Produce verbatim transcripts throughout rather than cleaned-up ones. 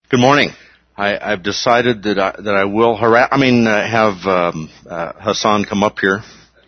Good morning. I, I've decided that I, that I will harass, I mean, uh, have um, uh, Hassan come up here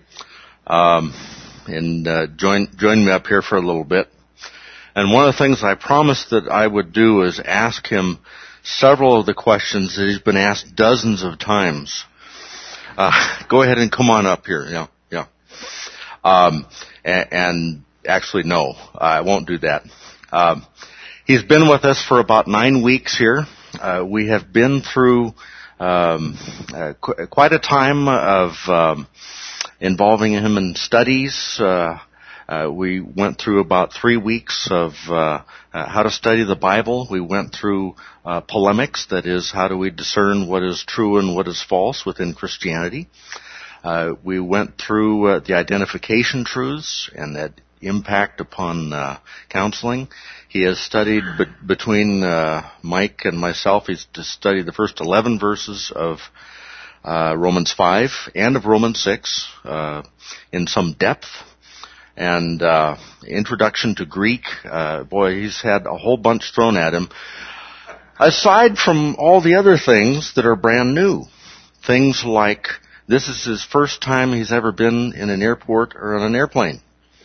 um, and uh, join join me up here for a little bit. And one of the things I promised that I would do is ask him several of the questions that he's been asked dozens of times. Uh, go ahead and come on up here. Yeah, yeah. Um, and, and actually, no, I won't do that. Um, He's been with us for about nine weeks here. Uh, we have been through um, uh, qu- quite a time of um, involving him in studies. Uh, uh, we went through about three weeks of uh, uh, how to study the Bible. We went through uh, polemics, that is, how do we discern what is true and what is false within Christianity. Uh, we went through uh, the identification truths and that impact upon uh, counseling. He has studied be- between uh, Mike and myself. He's studied the first eleven verses of uh, Romans five and of Romans six uh, in some depth. And uh, introduction to Greek. Uh, boy, he's had a whole bunch thrown at him. Aside from all the other things that are brand new, things like this is his first time he's ever been in an airport or on an airplane,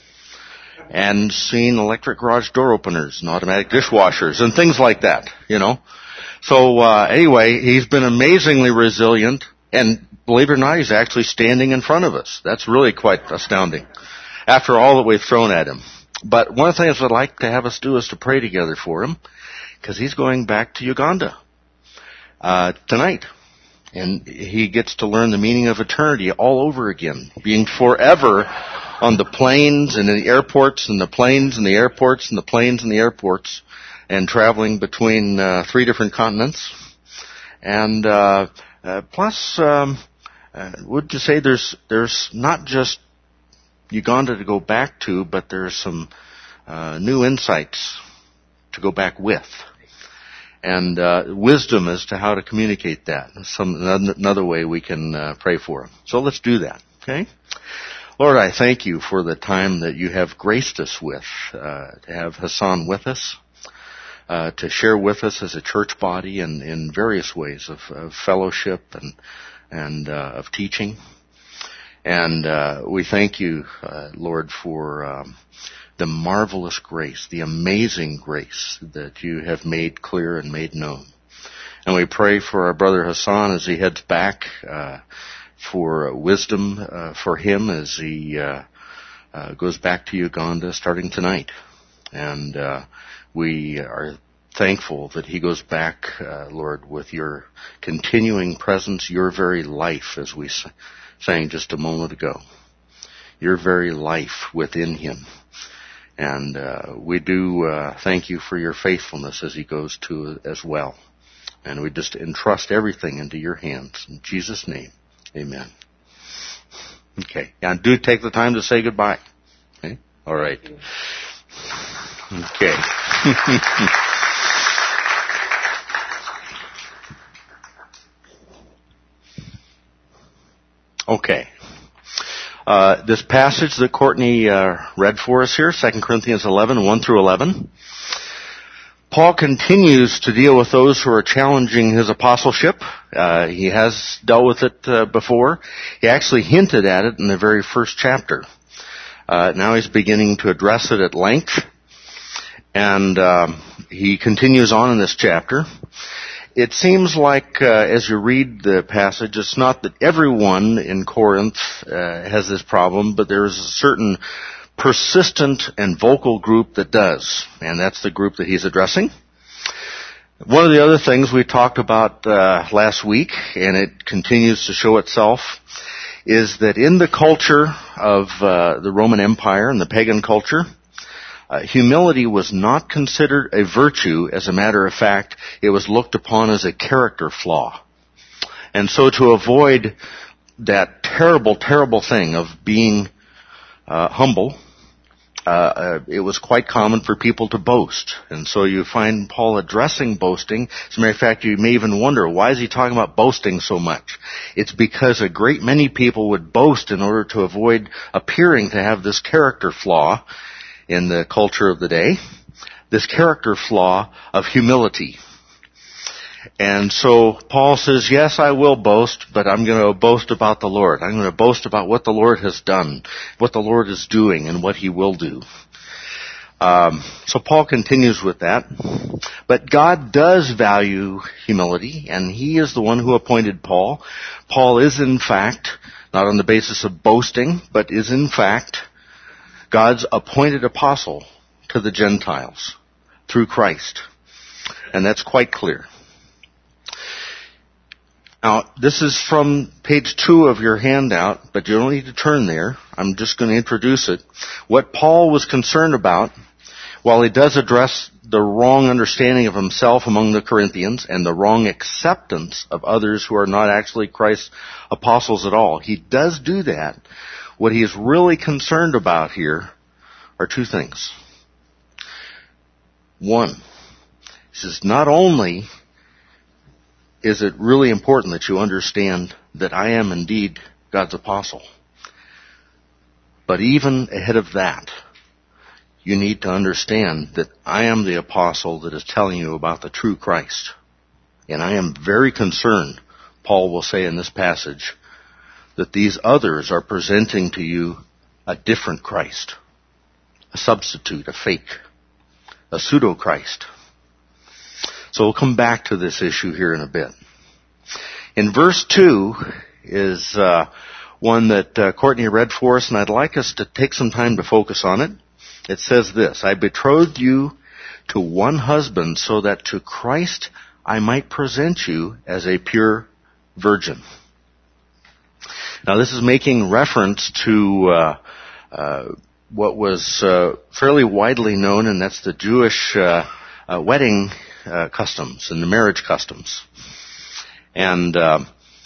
and seen electric garage door openers and automatic dishwashers and things like that, you know. So uh, anyway, he's been amazingly resilient, and believe it or not, he's actually standing in front of us. That's really quite astounding after all that we've thrown at him. But one of the things I'd like to have us do is to pray together for him, because he's going back to Uganda uh, tonight. And he gets to learn the meaning of eternity all over again, being forever on the planes and in the airports and the planes and the airports and the planes and the airports, and traveling between uh, three different continents. And uh, uh, plus, um, uh, would you say there's there's not just Uganda to go back to, but there's some uh, new insights to go back with. And uh, wisdom as to how to communicate that. Some another way we can uh, pray for him. So let's do that, okay? Lord, I thank you for the time that you have graced us with, uh, to have Hassan with us, uh, to share with us as a church body in, in various ways of, of fellowship and and uh, of teaching. And uh, we thank you, uh, Lord, for um, the marvelous grace, the amazing grace that you have made clear and made known. And we pray for our brother Hassan as he heads back, uh, for wisdom uh, for him as he uh, uh, goes back to Uganda starting tonight. And uh, we are thankful that he goes back, uh, Lord, with your continuing presence, your very life, as we sang just a moment ago, your very life within him. And uh, we do uh, thank you for your faithfulness as he goes to as well. And we just entrust everything into your hands. In Jesus' name, amen. Okay. And do take the time to say goodbye. Okay? All right. Okay. Okay. Uh, this passage that Courtney uh, read for us here, Second Corinthians eleven, one through eleven, Paul continues to deal with those who are challenging his apostleship. Uh, he has dealt with it uh, before. He actually hinted at it in the very first chapter. Uh, now he's beginning to address it at length. And uh, he continues on in this chapter. It seems like, uh, as you read the passage, it's not that everyone in Corinth uh, has this problem, but there is a certain persistent and vocal group that does, and that's the group that he's addressing. One of the other things we talked about uh, last week, and it continues to show itself, is that in the culture of uh, the Roman Empire and the pagan culture, Uh, humility was not considered a virtue. As a matter of fact, it was looked upon as a character flaw. And so to avoid that terrible, terrible thing of being uh, humble, uh, uh, it was quite common for people to boast. And so you find Paul addressing boasting. As a matter of fact, you may even wonder, why is he talking about boasting so much? It's because a great many people would boast in order to avoid appearing to have this character flaw in the culture of the day, this character flaw of humility. And so Paul says, yes, I will boast, but I'm going to boast about the Lord. I'm going to boast about what the Lord has done, what the Lord is doing, and what He will do. Um, so Paul continues with that. But God does value humility, and He is the one who appointed Paul. Paul is in fact, not on the basis of boasting, but is in fact God's appointed apostle to the Gentiles through Christ. And that's quite clear. Now, this is from page two of your handout, but you don't need to turn there. I'm just going to introduce it. What Paul was concerned about, while he does address the wrong understanding of himself among the Corinthians and the wrong acceptance of others who are not actually Christ's apostles at all, he does do that. What he is really concerned about here are two things. One, he says, not only is it really important that you understand that I am indeed God's apostle, but even ahead of that, you need to understand that I am the apostle that is telling you about the true Christ. And I am very concerned, Paul will say in this passage, that these others are presenting to you a different Christ, a substitute, a fake, a pseudo-Christ. So we'll come back to this issue here in a bit. In verse two is uh, one that uh, Courtney read for us, and I'd like us to take some time to focus on it. It says this, I betrothed you to one husband so that to Christ I might present you as a pure virgin. Now this is making reference to uh, uh, what was uh, fairly widely known, and that's the Jewish uh, uh, wedding uh, customs and the marriage customs. And uh,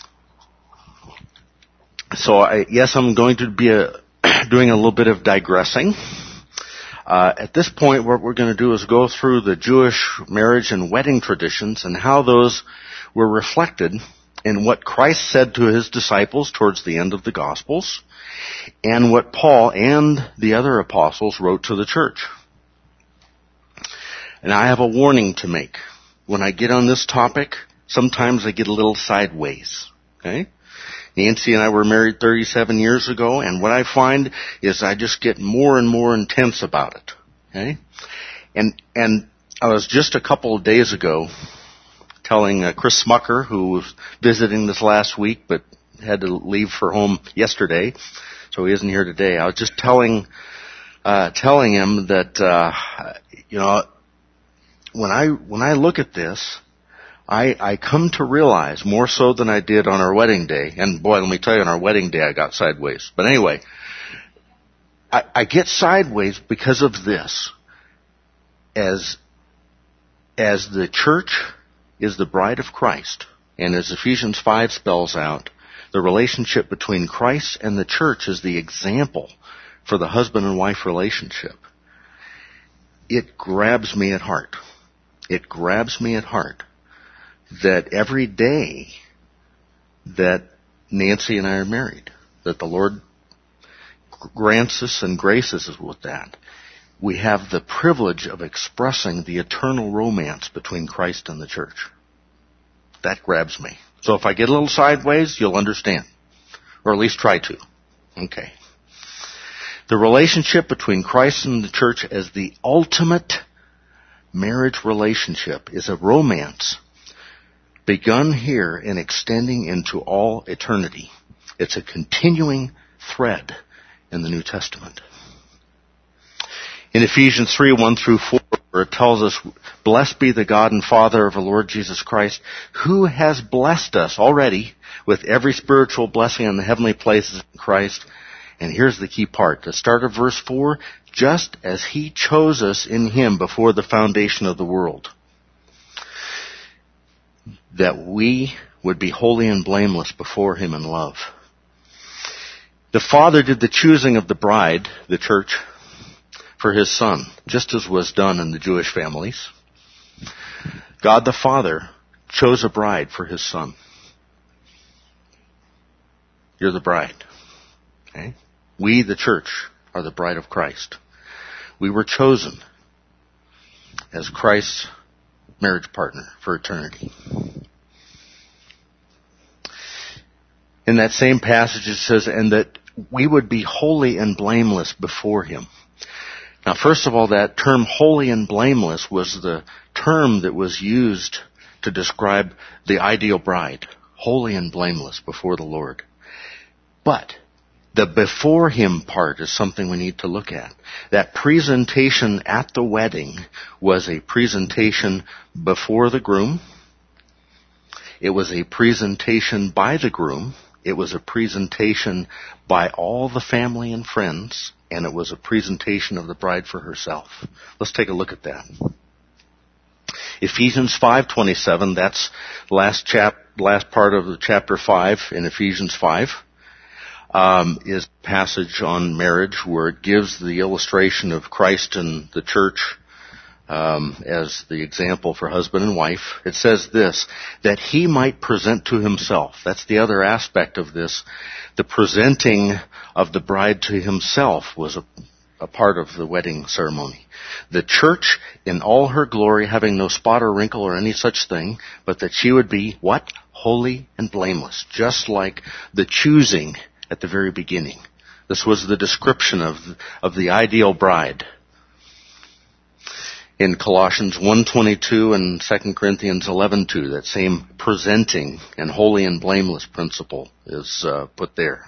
so, I, yes, I'm going to be a, doing a little bit of digressing. Uh, at this point, what we're going to do is go through the Jewish marriage and wedding traditions and how those were reflected in what Christ said to His disciples towards the end of the Gospels, and what Paul and the other apostles wrote to the church. And I have a warning to make. When I get on this topic, sometimes I get a little sideways. Okay? Nancy and I were married thirty-seven years ago, and what I find is I just get more and more intense about it. Okay? And and I was just a couple of days ago telling uh, Chris Smucker, who was visiting this last week but had to leave for home yesterday, so he isn't here today. I was just telling uh telling him that uh you know when I when I look at this, I, I come to realize, more so than I did on our wedding day, and boy, let me tell you, on our wedding day I got sideways. But anyway, I, I get sideways because of this. As, as the church is the bride of Christ, and as Ephesians five spells out, the relationship between Christ and the church is the example for the husband and wife relationship. It grabs me at heart. It grabs me at heart that every day that Nancy and I are married, that the Lord grants us and graces us with that, we have the privilege of expressing the eternal romance between Christ and the church. That grabs me. So if I get a little sideways, you'll understand. Or at least try to. Okay. The relationship between Christ and the church as the ultimate marriage relationship is a romance begun here and extending into all eternity. It's a continuing thread in the New Testament. In Ephesians three, one through four, where it tells us, blessed be the God and Father of our Lord Jesus Christ, who has blessed us already with every spiritual blessing in the heavenly places in Christ. And here's the key part. The start of verse four, just as He chose us in Him before the foundation of the world, that we would be holy and blameless before Him in love. The Father did the choosing of the bride, the church, for His Son, just as was done in the Jewish families. God the Father chose a bride for His Son. You're the bride. Okay? We, the church, are the bride of Christ. We were chosen as Christ's marriage partner for eternity. In that same passage it says, and that we would be holy and blameless before him. Now, first of all, that term holy and blameless was the term that was used to describe the ideal bride. Holy and blameless before the Lord. But the before him part is something we need to look at. That presentation at the wedding was a presentation before the groom. It was a presentation by the groom. It was a presentation by all the family and friends. And it was a presentation of the bride for herself. Let's take a look at that. Ephesians five twenty-seven, that's last chap, last part of the chapter five in Ephesians five, um, is a passage on marriage where it gives the illustration of Christ and the church um, as the example for husband and wife. It says this, that he might present to himself. That's the other aspect of this. The presenting of the bride to himself was a, a part of the wedding ceremony. The church in all her glory, having no spot or wrinkle or any such thing, but that she would be, what? Holy and blameless. Just like the choosing at the very beginning. This was the description of, of the ideal bride. In Colossians one twenty-two and Second Corinthians eleven two, that same presenting and holy and blameless principle is uh, put there.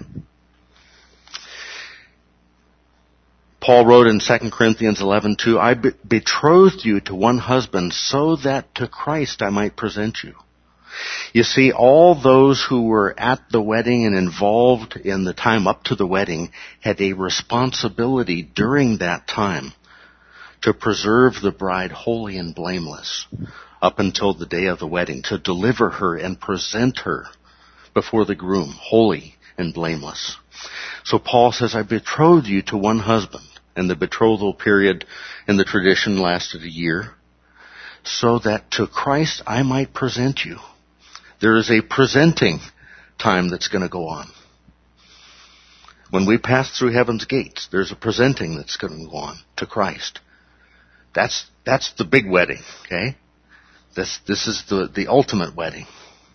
Paul wrote in Second Corinthians eleven two, I be- betrothed you to one husband so that to Christ I might present you. You see, all those who were at the wedding and involved in the time up to the wedding had a responsibility during that time to preserve the bride holy and blameless up until the day of the wedding, to deliver her and present her before the groom, holy and blameless. So Paul says, I betrothed you to one husband, and the betrothal period in the tradition lasted a year, so that to Christ I might present you. There is a presenting time that's going to go on. When we pass through heaven's gates, there's a presenting that's going to go on to Christ. That's, that's the big wedding, okay? This, this is the, the ultimate wedding.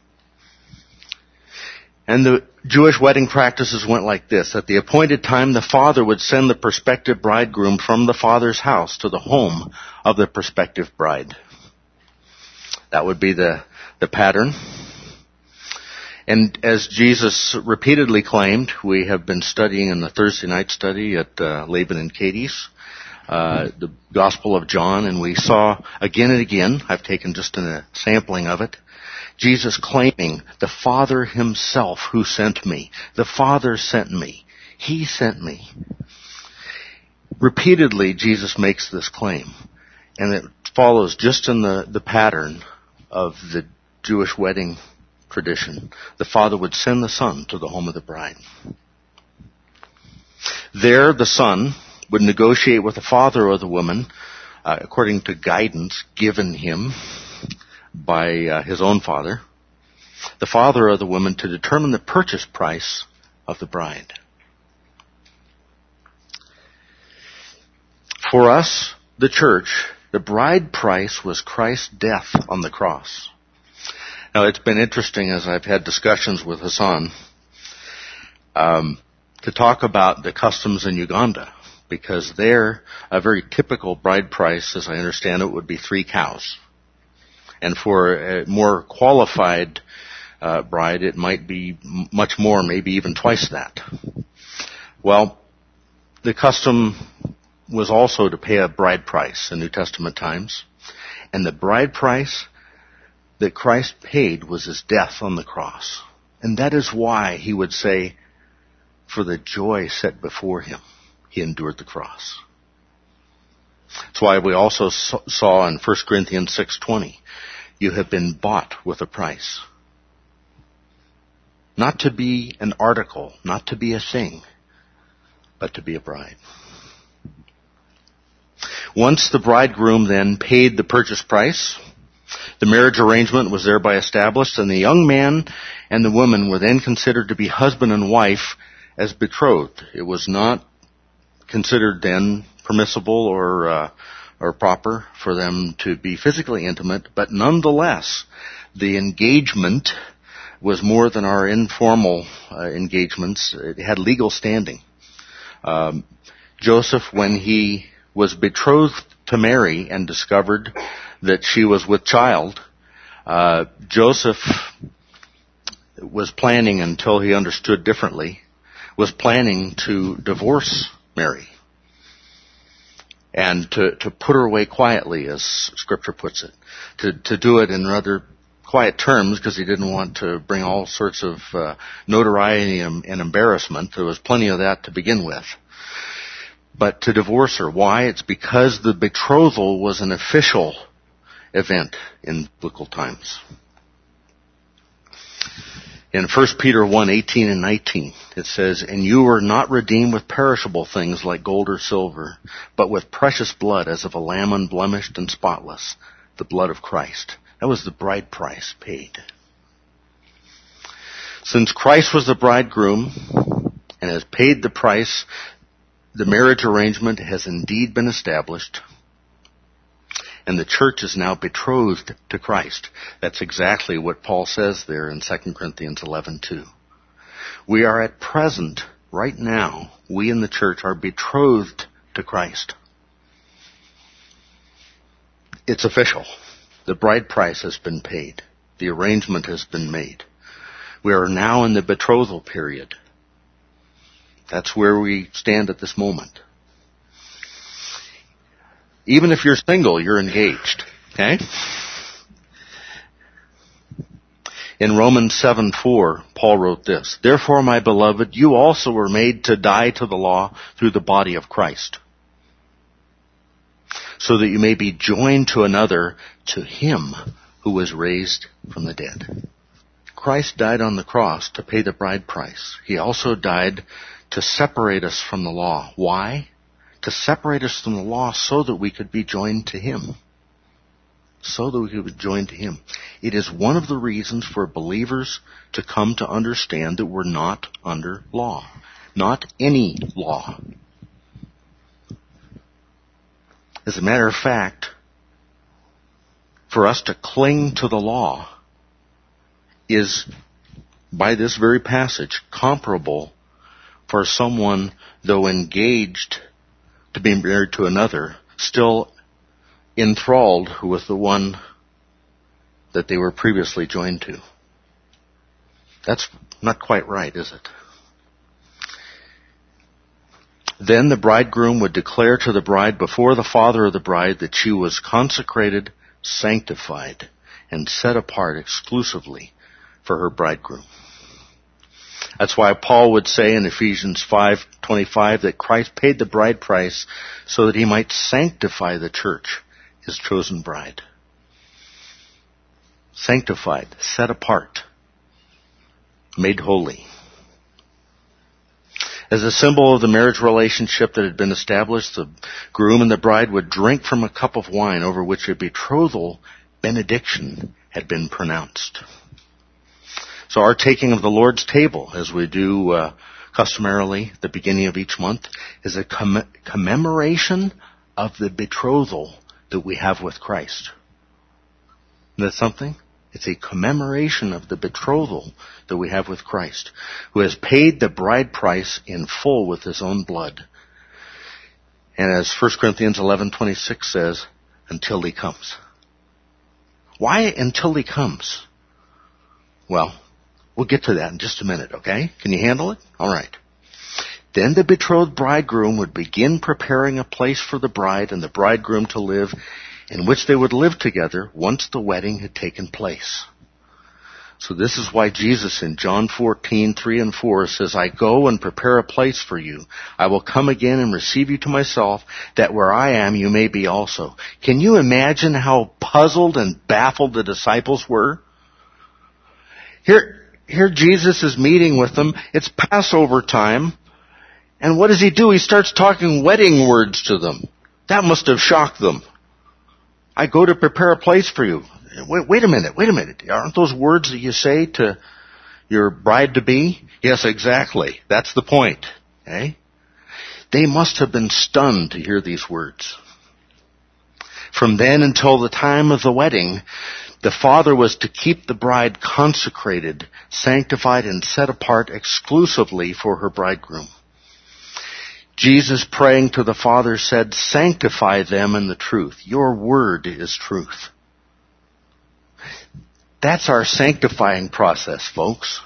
And the Jewish wedding practices went like this. At the appointed time, the father would send the prospective bridegroom from the father's house to the home of the prospective bride. That would be the, the pattern. And as Jesus repeatedly claimed, we have been studying in the Thursday night study at uh, Laban and Katie's, Uh, the Gospel of John, and we saw again and again, I've taken just a sampling of it, Jesus claiming, the Father himself who sent me. The Father sent me. He sent me. Repeatedly, Jesus makes this claim, and it follows just in the, the pattern of the Jewish wedding tradition. The Father would send the Son to the home of the bride. There, the Son would negotiate with the father of the woman, uh, according to guidance given him by uh, his own father, the father of the woman, to determine the purchase price of the bride. For us, the church, the bride price was Christ's death on the cross. Now, it's been interesting as I've had discussions with Hassan um, to talk about the customs in Uganda. Because there, a very typical bride price, as I understand it, would be three cows. And for a more qualified uh, bride, it might be much more, maybe even twice that. Well, the custom was also to pay a bride price in New Testament times. And the bride price that Christ paid was his death on the cross. And that is why he would say, for the joy set before him, he endured the cross. That's why we also saw in First Corinthians six twenty, you have been bought with a price. Not to be an article, not to be a thing, but to be a bride. Once the bridegroom then paid the purchase price, the marriage arrangement was thereby established, and the young man and the woman were then considered to be husband and wife as betrothed. It was not considered then permissible or uh, or proper for them to be physically intimate, but nonetheless, the engagement was more than our informal uh, engagements. It had legal standing. Um, Joseph, when he was betrothed to Mary and discovered that she was with child, uh, Joseph was planning, until he understood differently, was planning to divorce Mary and to, to put her away quietly, as Scripture puts it, to, to do it in rather quiet terms, because he didn't want to bring all sorts of uh, notoriety and, and embarrassment. There was plenty of that to begin with. But to divorce her. Why? It's because the betrothal was an official event in biblical times. In First Peter one, eighteen and nineteen, it says, "And you were not redeemed with perishable things like gold or silver, but with precious blood as of a lamb unblemished and spotless, the blood of Christ." That was the bride price paid. Since Christ was the bridegroom and has paid the price, the marriage arrangement has indeed been established, and the church is now betrothed to Christ. That's exactly what Paul says there in Second Corinthians eleven two. We are at present, right now, we in the church are betrothed to Christ. It's official. The bride price has been paid. The arrangement has been made. We are now in the betrothal period. That's where we stand at this moment. Even if you're single, you're engaged. Okay? In Romans seven four, Paul wrote this, "Therefore, my beloved, you also were made to die to the law through the body of Christ, so that you may be joined to another, to him who was raised from the dead." Christ died on the cross to pay the bride price. He also died to separate us from the law. Why? To separate us from the law so that we could be joined to him. So that we could be joined to him. It is one of the reasons for believers to come to understand that we're not under law. Not any law. As a matter of fact, for us to cling to the law is, by this very passage, comparable for someone, though engaged to be married to another, still enthralled with the one that they were previously joined to. That's not quite right, is it? Then the bridegroom would declare to the bride before the father of the bride that she was consecrated, sanctified, and set apart exclusively for her bridegroom. That's why Paul would say in Ephesians five twenty-five that Christ paid the bride price so that he might sanctify the church, his chosen bride. Sanctified, set apart, made holy. As a symbol of the marriage relationship that had been established, the groom and the bride would drink from a cup of wine over which a betrothal benediction had been pronounced. So our taking of the Lord's table, as we do uh, customarily at the beginning of each month, is a comm- commemoration of the betrothal that we have with Christ. Isn't that something? It's a commemoration of the betrothal that we have with Christ, who has paid the bride price in full with his own blood. And as First Corinthians eleven twenty-six says, until he comes. Why until he comes? Well, we'll get to that in just a minute, okay? Can you handle it? All right. Then the betrothed bridegroom would begin preparing a place for the bride and the bridegroom to live, in which they would live together once the wedding had taken place. So this is why Jesus in John fourteen, three and four says, "I go and prepare a place for you. I will come again and receive you to myself, that where I am you may be also." Can you imagine how puzzled and baffled the disciples were? Here, here Jesus is meeting with them. It's Passover time. And what does he do? He starts talking wedding words to them. That must have shocked them. I go to prepare a place for you. Wait, wait a minute, wait a minute. Aren't those words that you say to your bride-to-be? Yes, exactly. That's the point. Okay? They must have been stunned to hear these words. From then until the time of the wedding, The Father was to keep the bride consecrated, sanctified, and set apart exclusively for her bridegroom. Jesus, praying to the Father, said, "Sanctify them in the truth. Your word is truth." That's our sanctifying process, folks.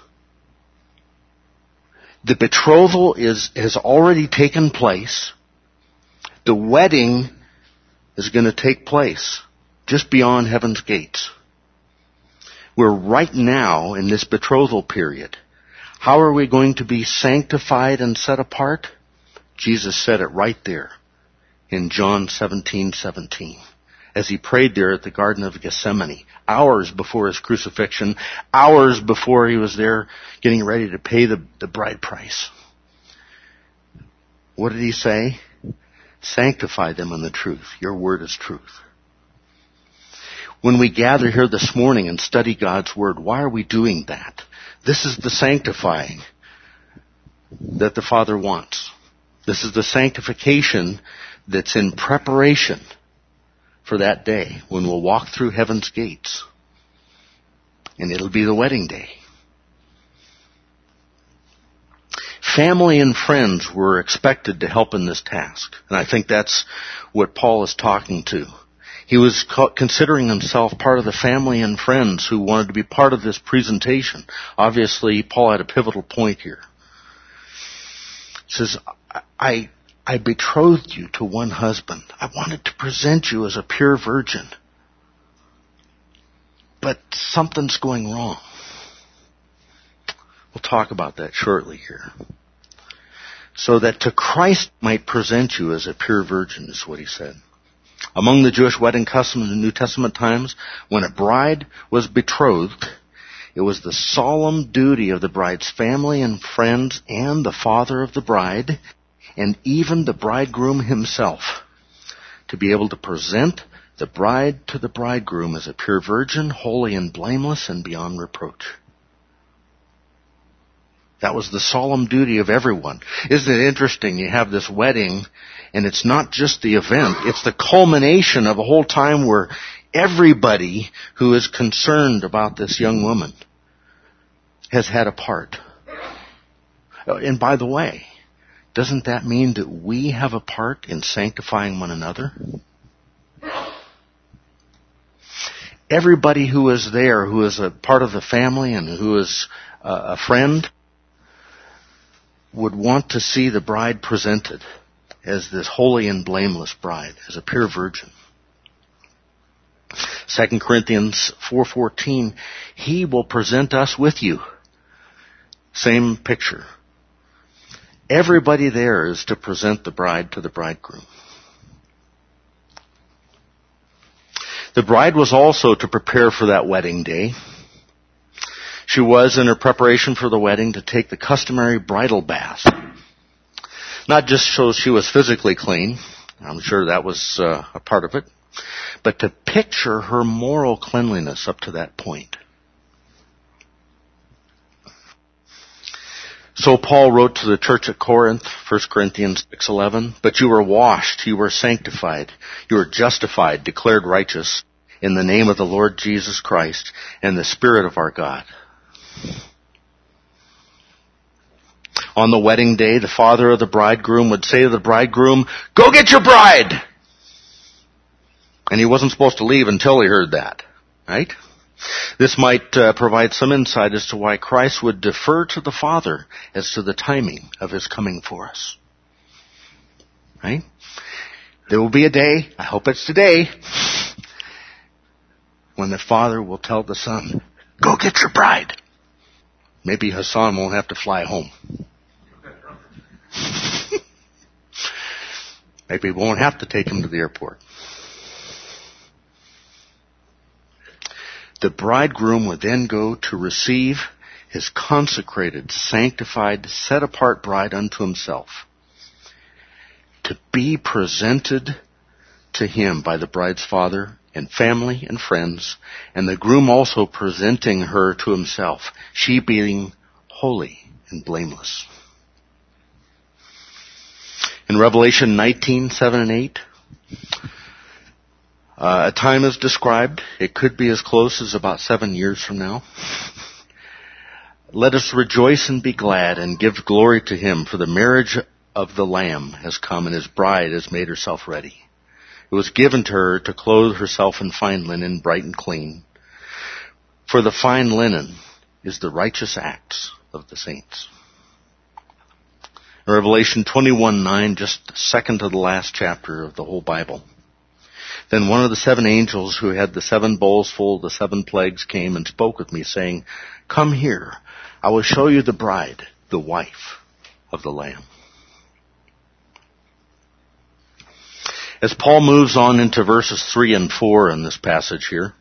The betrothal is has already taken place. The wedding is going to take place just beyond heaven's gates. We're right now in this betrothal period. How are we going to be sanctified and set apart? Jesus said it right there in John seventeen seventeen, as he prayed there at the Garden of Gethsemane, hours before his crucifixion, hours before he was there getting ready to pay the, the bride price. What did he say? Sanctify them in the truth. Your word is truth. When we gather here this morning and study God's word, why are we doing that? This is the sanctifying that the Father wants. This is the sanctification that's in preparation for that day when we'll walk through heaven's gates. And it'll be the wedding day. Family and friends were expected to help in this task. And I think that's what Paul is talking to. He was considering himself part of the family and friends who wanted to be part of this presentation. Obviously, Paul had a pivotal point here. He says, I, I betrothed you to one husband. I wanted to present you as a pure virgin. But something's going wrong. We'll talk about that shortly here. So that to Christ might present you as a pure virgin, is what he said. Among the Jewish wedding customs in New Testament times, when a bride was betrothed, it was the solemn duty of the bride's family and friends and the father of the bride, and even the bridegroom himself, to be able to present the bride to the bridegroom as a pure virgin, holy and blameless and beyond reproach. That was the solemn duty of everyone. Isn't it interesting? You have this wedding, and it's not just the event. It's the culmination of a whole time where everybody who is concerned about this young woman has had a part. And by the way, doesn't that mean that we have a part in sanctifying one another? Everybody who is there, who is a part of the family and who is a friend, would want to see the bride presented as this holy and blameless bride, as a pure virgin. Second Corinthians four fourteen, he will present us with you. Same picture. Everybody there is to present the bride to the bridegroom. The bride was also to prepare for that wedding day. She was, in her preparation for the wedding, to take the customary bridal bath. Not just so she was physically clean, I'm sure that was uh, a part of it, but to picture her moral cleanliness up to that point. So Paul wrote to the church at Corinth, First Corinthians six eleven, but you were washed, you were sanctified, you were justified, declared righteous in the name of the Lord Jesus Christ and the Spirit of our God. On the wedding day, the father of the bridegroom would say to the bridegroom, "Go get your bride!" And he wasn't supposed to leave until he heard that, right? This might uh, provide some insight as to why Christ would defer to the Father as to the timing of his coming for us. Right? There will be a day, I hope it's today, when the Father will tell the Son, "Go get your bride." Maybe Hassan won't have to fly home. Maybe we won't have to take him to the airport. The bridegroom would then go to receive his consecrated, sanctified, set-apart bride unto himself, to be presented to him by the bride's father and family and friends, and the groom also presenting her to himself, she being holy and blameless. In Revelation nineteen, seven and eight, Uh, a time is described. It could be as close as about seven years from now. Let us rejoice and be glad and give glory to him, for the marriage of the Lamb has come and his bride has made herself ready. It was given to her to clothe herself in fine linen, bright and clean. For the fine linen is the righteous acts of the saints. In Revelation twenty-one nine, just second to the last chapter of the whole Bible. Then one of the seven angels who had the seven bowls full of the seven plagues came and spoke with me, saying, Come here, I will show you the bride, the wife of the Lamb. As Paul moves on into verses three and four in this passage here,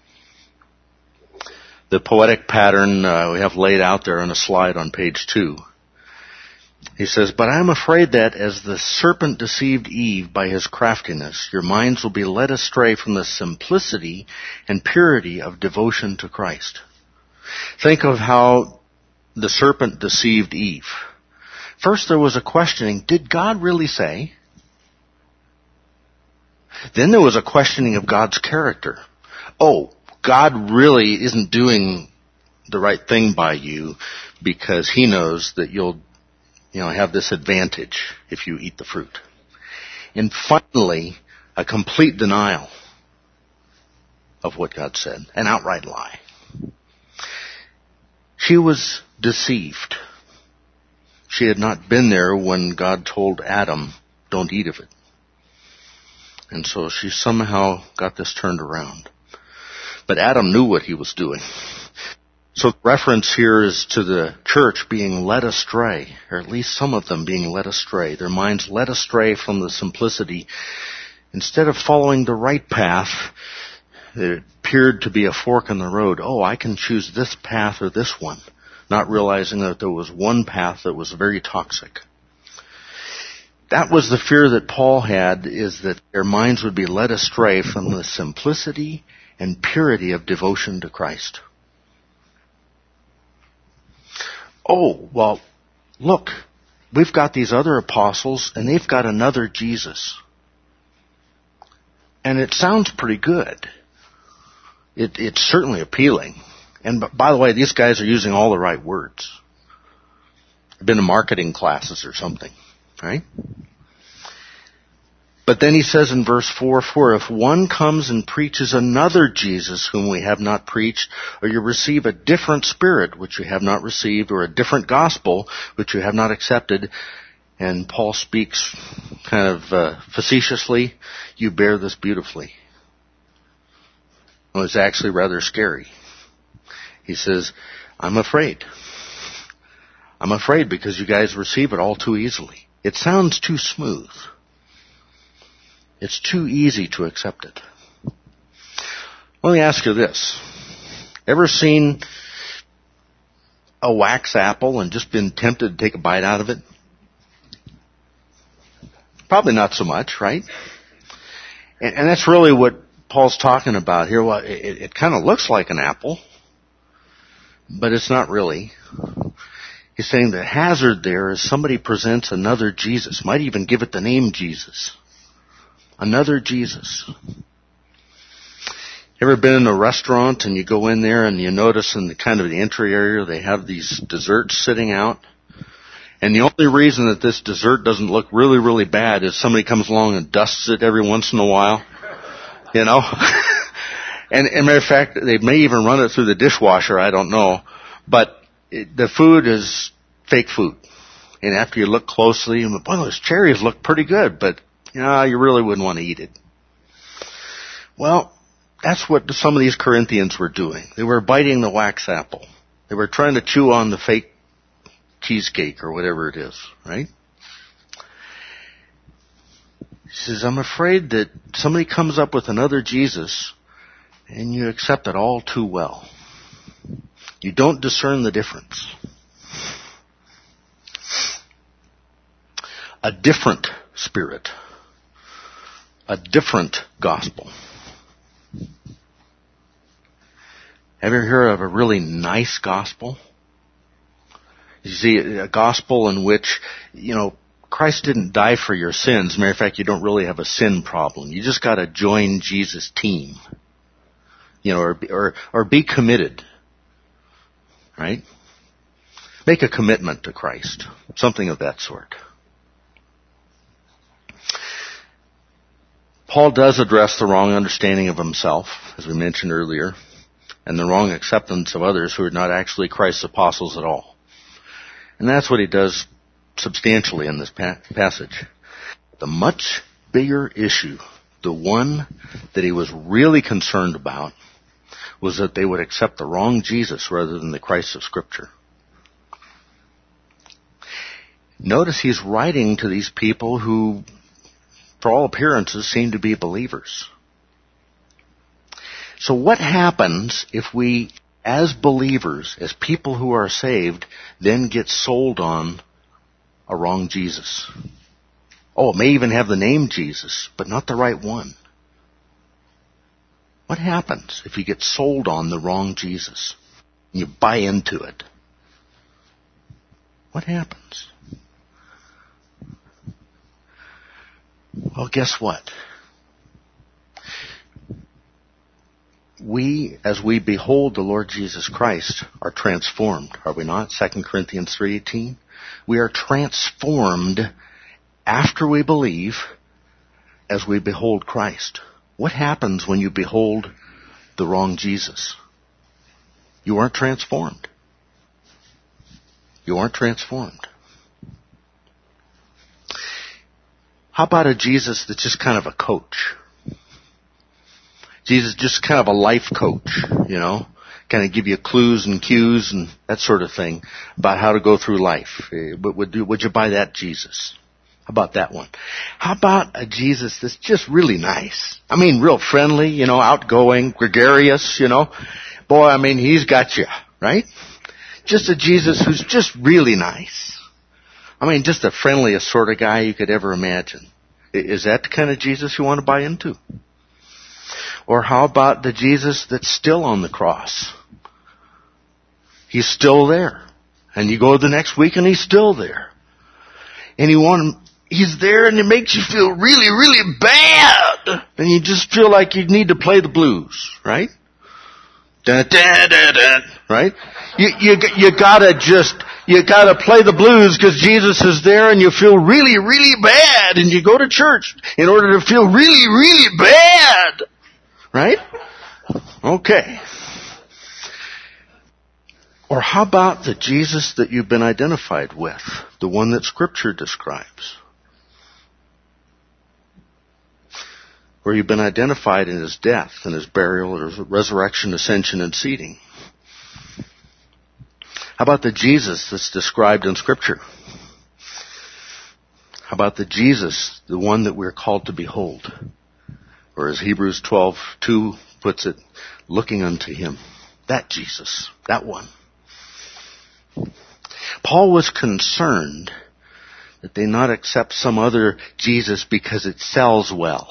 the poetic pattern uh, we have laid out there on a slide on page two. He says, But I am afraid that as the serpent deceived Eve by his craftiness, your minds will be led astray from the simplicity and purity of devotion to Christ. Think of how the serpent deceived Eve. First there was a questioning, did God really say? Then there was a questioning of God's character. Oh, God really isn't doing the right thing by you because he knows that you'll, you know, have this advantage if you eat the fruit. And finally, a complete denial of what God said, an outright lie. She was deceived. She had not been there when God told Adam, don't eat of it. And so she somehow got this turned around. But Adam knew what he was doing. So the reference here is to the church being led astray, or at least some of them being led astray. Their minds led astray from the simplicity. Instead of following the right path, it appeared to be a fork in the road. Oh, I can choose this path or this one, not realizing that there was one path that was very toxic. That was the fear that Paul had, is that their minds would be led astray from the simplicity and purity of devotion to Christ. Oh, well, look, we've got these other apostles and they've got another Jesus. And it sounds pretty good. It, it's certainly appealing. And by the way, these guys are using all the right words. They've been in marketing classes or something, right? But then he says in verse four, For if one comes and preaches another Jesus whom we have not preached, or you receive a different spirit which you have not received, or a different gospel which you have not accepted, and Paul speaks kind of uh, facetiously, you bear this beautifully. Well, it's actually rather scary. He says, I'm afraid. I'm afraid because you guys receive it all too easily. It sounds too smooth. It's too easy to accept it. Let me ask you this. Ever seen a wax apple and just been tempted to take a bite out of it? Probably not so much, right? And, and that's really what Paul's talking about here. Well, it, it kind of looks like an apple, but it's not really. He's saying the hazard there is somebody presents another Jesus, might even give it the name Jesus. Another Jesus. Ever been in a restaurant and you go in there and you notice in the kind of the entry area they have these desserts sitting out? And the only reason that this dessert doesn't look really, really bad is somebody comes along and dusts it every once in a while. You know? and, and matter of fact, they may even run it through the dishwasher, I don't know. But it, the food is fake food. And after you look closely, boy, those cherries look pretty good, but you know, you really wouldn't want to eat it. Well, that's what some of these Corinthians were doing. They were biting the wax apple. They were trying to chew on the fake cheesecake or whatever it is, right? He says, I'm afraid that somebody comes up with another Jesus and you accept it all too well. You don't discern the difference. A different spirit. A different gospel. Have you ever heard of a really nice gospel? You see, a gospel in which, you know, Christ didn't die for your sins. Matter of fact, you don't really have a sin problem. You just got to join Jesus' team, you know, or or or be committed, right? Make a commitment to Christ, something of that sort. Paul does address the wrong understanding of himself, as we mentioned earlier, and the wrong acceptance of others who are not actually Christ's apostles at all. And that's what he does substantially in this pa- passage. The much bigger issue, the one that he was really concerned about, was that they would accept the wrong Jesus rather than the Christ of Scripture. Notice he's writing to these people who, for all appearances, seem to be believers. So what happens if we, as believers, as people who are saved, then get sold on a wrong Jesus? Oh, it may even have the name Jesus, but not the right one. What happens if you get sold on the wrong Jesus? And you buy into it? What happens? Well, guess what? We, as we behold the Lord Jesus Christ, are transformed, are we not? Second Corinthians three eighteen. We are transformed after we believe as we behold Christ. What happens when you behold the wrong Jesus? You aren't transformed. You aren't transformed. How about a Jesus that's just kind of a coach? Jesus just kind of a life coach, you know, kind of give you clues and cues and that sort of thing about how to go through life. Would, would you buy that Jesus? How about that one? How about a Jesus that's just really nice? I mean, real friendly, you know, outgoing, gregarious, you know. Boy, I mean, he's got you, right? Just a Jesus who's just really nice. I mean, just the friendliest sort of guy you could ever imagine. Is that the kind of Jesus you want to buy into? Or how about the Jesus that's still on the cross? He's still there. And you go the next week and he's still there. And you want him, he's there and it makes you feel really, really bad. And you just feel like you need to play the blues, right? Dun, dun, dun, dun, right? You, you, you gotta just, you gotta play the blues because Jesus is there and you feel really, really bad and you go to church in order to feel really, really bad. Right? Okay. Or how about the Jesus that you've been identified with? The one that Scripture describes? Where you've been identified in His death and His burial or His resurrection, ascension, and seating. How about the Jesus that's described in Scripture? How about the Jesus, the one that we're called to behold? Or as Hebrews twelve two puts it, looking unto Him. That Jesus. That one. Paul was concerned that they not accept some other Jesus because it sells well.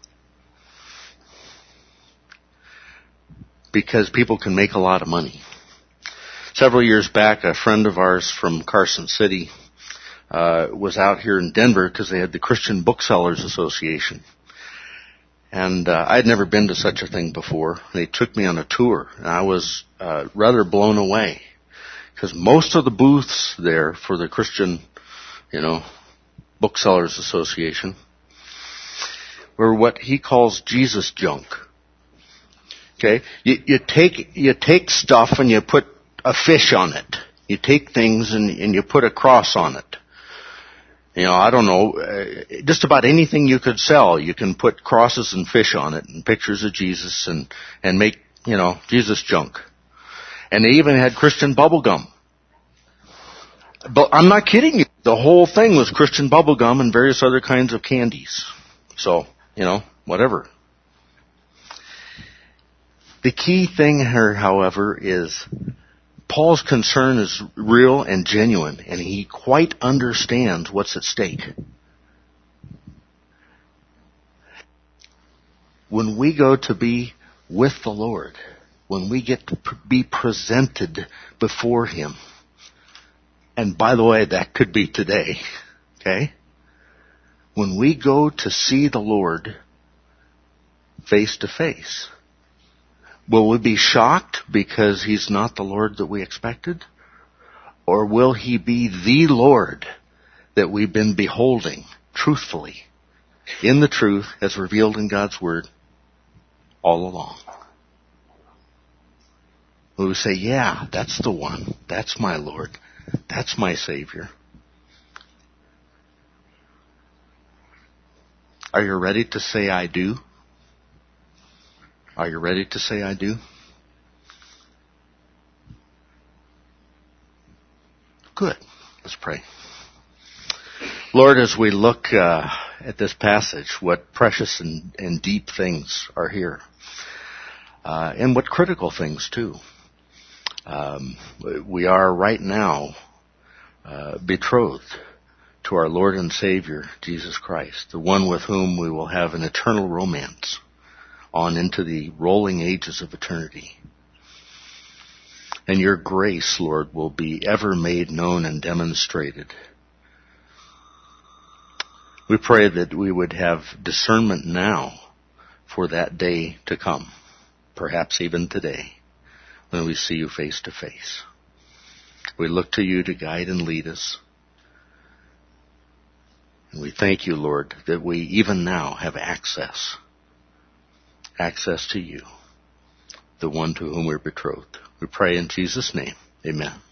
Because people can make a lot of money. Several years back, a friend of ours from Carson City uh, was out here in Denver because they had the Christian Booksellers Association. And uh, I'd never been to such a thing before. They took me on a tour, and I was uh, rather blown away. Because most of the booths there for the Christian, you know, Booksellers Association were what he calls Jesus junk. Okay? You, you take you take stuff and you put a fish on it. You take things and, and you put a cross on it. You know, I don't know, uh, just about anything you could sell, you can put crosses and fish on it and pictures of Jesus and, and make, you know, Jesus junk. And they even had Christian bubble gum. But I'm not kidding you. The whole thing was Christian bubble gum and various other kinds of candies. So, you know, whatever. The key thing here, however, is Paul's concern is real and genuine, and he quite understands what's at stake. When we go to be with the Lord, when we get to be presented before Him, and by the way, that could be today, okay? when we go to see the Lord face to face? Will we be shocked because He's not the Lord that we expected? Or will He be the Lord that we've been beholding truthfully in the truth as revealed in God's Word all along? Will we say, yeah, that's the one. That's my Lord. That's my Savior. Are you ready to say I do? Are you ready to say I do? Good. Let's pray. Lord, as we look uh, at this passage, what precious and, and deep things are here. Uh, and what critical things, too. Um, we are right now uh, betrothed to our Lord and Savior, Jesus Christ, the one with whom we will have an eternal romance on into the rolling ages of eternity. And your grace, Lord, will be ever made known and demonstrated. We pray that we would have discernment now for that day to come, perhaps even today, when we see you face to face. We look to you to guide and lead us. And we thank you, Lord, that we even now have access, access to you, the one to whom we're betrothed. We pray in Jesus' name. Amen.